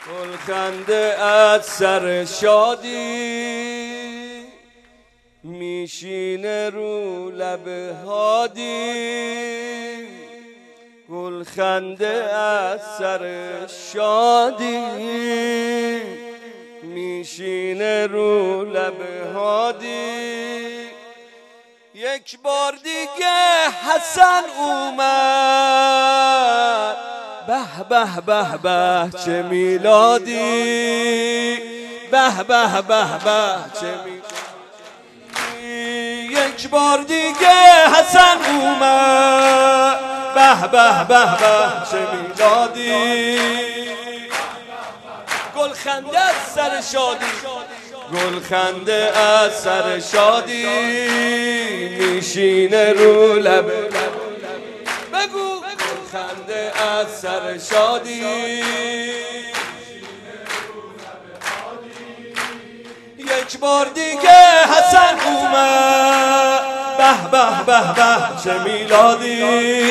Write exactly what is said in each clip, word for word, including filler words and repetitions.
گلخنده از سر شادی میشینه رو لب هادی. گلخنده از سر شادی میشینه رو لب هادی. یک بار دیگه حسن اومد، به به به به چه میلادی، به به به به چه میلادی. یک بار دیگه حسن اومد، به به به به چه میلادی. گلخنده از سر شادی، گلخنده از سر شادی میشینه رو لب. بگو گلخنده از سر شادی یک بار دیگه حسن اومد، به به به به چه میلادی.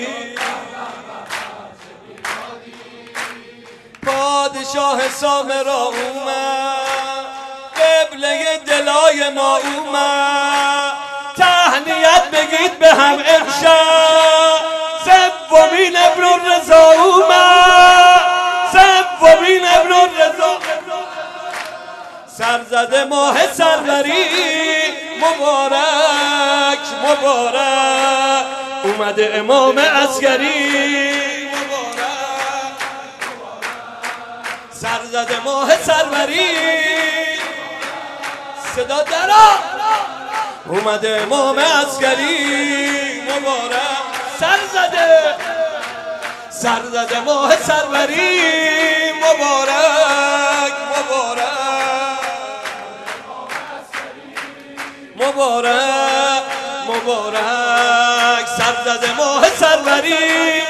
پادشاه سامرا اومد، قبله دلای ما اومد. تهنیت بگید به هم امشب، سومین ابن الرضا اومد، سومین ابن الرضا. سرزده ماه سروری مبارک مبارک، اومده امام عسکری. سرزده ماه سروری صدا درا، اومده امام عسکری مبارک. سرزده سرزده ماه سروری مبارک مبارک مبارک مبارک. سرزده ماه سروری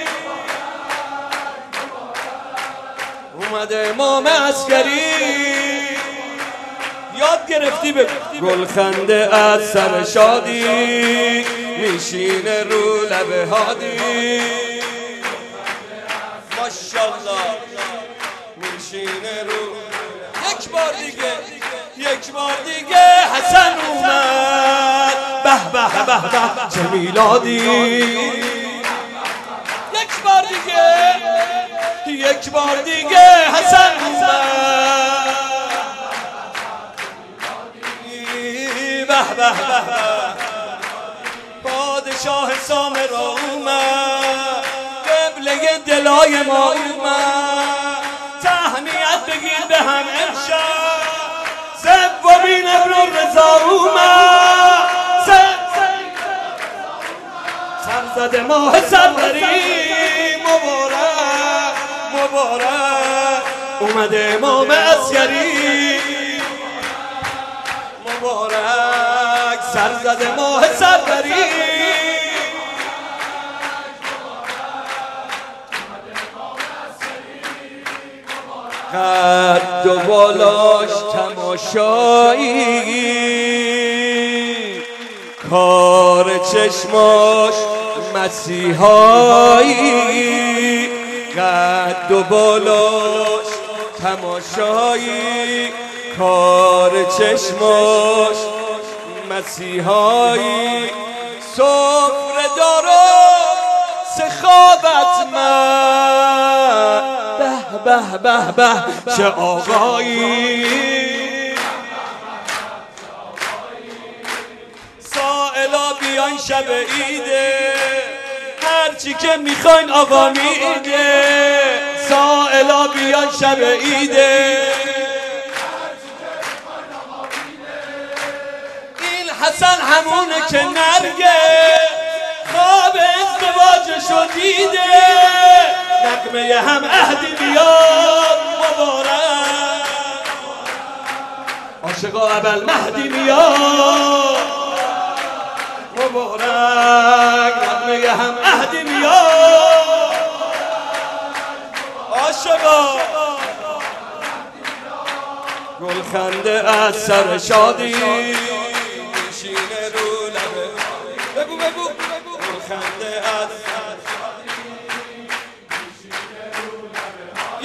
اومده امام عسکری. یاد گرفتی بگو گلخنده از سر شادی میشینه رو لب هادی. ماشاءالله میشینه رو. یک بار دیگه یک بار دیگه حسن اومد، به به به به چه میلادی. یک بار دیگه یک بار دیگه حسن اومد، به به به. پادشاه سامرا اومد، قبله دلای ما اومد. تهنیت بگید به هم امشب، سومین ابن الرضا اومد. سرزده ماه سروری مبارک مبارک، اومده امام عسکری مبارک. سرزده ماه سروری قد و بالاش تماشایی، کار چشماش مسیحایی. قد و بالاش تماشایی، کار چشماش مسیحایی. سفره دارو سخاوت من، به به به به چه آقایی. سائلا بیاین شب عیده، هرچی که میخواین آقا میده. سائلا بیاین شب عیده، این حسن همونه که نرگه خواب ازدواجشو دیده. نغمه هم عهدی بیاد مبارک، عاشقا ابل مهدی میاد مبارک. نغمه هم عهدی میاد، عاشقا. گلخنده از سر شادی میشینه رو لبه. بگو بگو گلخنده از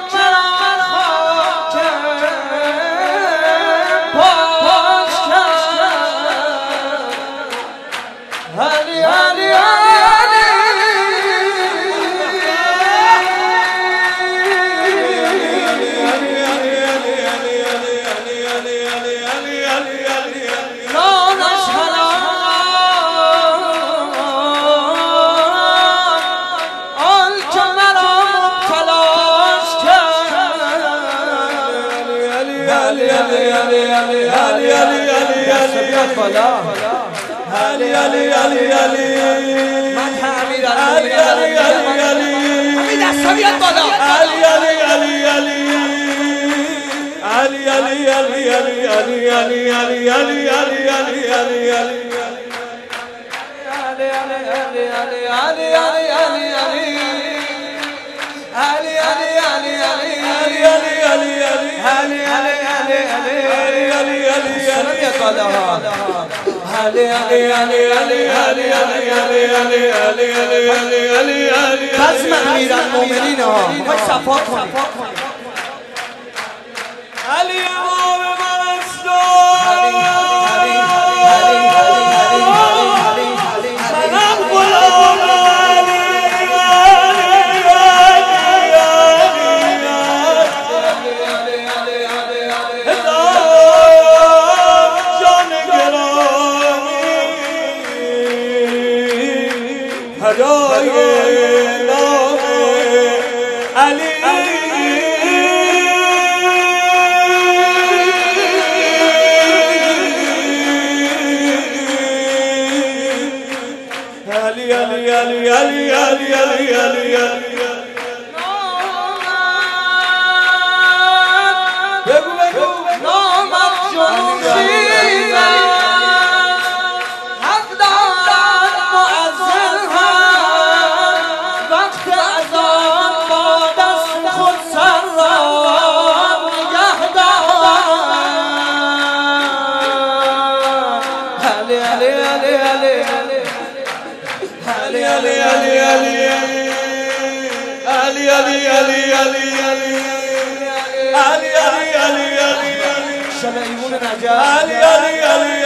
بیاد بالا علی علی علی علی من تعمیر علی علی علی علی همین دستا بیاد بالا علی علی علی علی علی علی علی علی علی علی علی علی علی علی علی علی بزم امیرالمومنین ها میخوای صفا کنی علی امام من است منم غلام علی هزار جان گرامی هدای نام علی علی علی علی علی علی علی علی علی بگو بگو نامت جنوبی حق دارد مؤذن هم وقت اذان با دست خود سر را نگه دارد علی علی علی علی علی علی علی علی علی علی علی علی علی علی علی علی علی شب ایمون نجف علی علی علی